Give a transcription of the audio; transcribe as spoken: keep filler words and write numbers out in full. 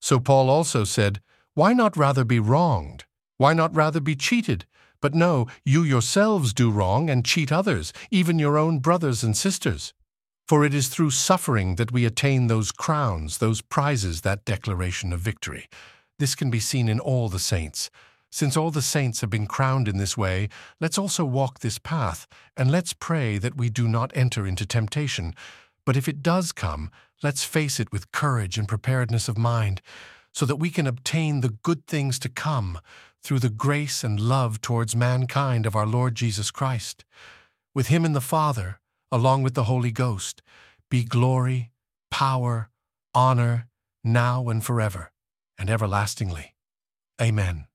So Paul also said, "Why not rather be wronged? Why not rather be cheated? But no, you yourselves do wrong and cheat others, even your own brothers and sisters. For it is through suffering that we attain those crowns, those prizes, that declaration of victory." This can be seen in all the saints. Since all the saints have been crowned in this way, let's also walk this path, and let's pray that we do not enter into temptation. But if it does come, let's face it with courage and preparedness of mind, so that we can obtain the good things to come through the grace and love towards mankind of our Lord Jesus Christ. With him and the Father, along with the Holy Ghost, be glory, power, honor, now and forever, and everlastingly. Amen.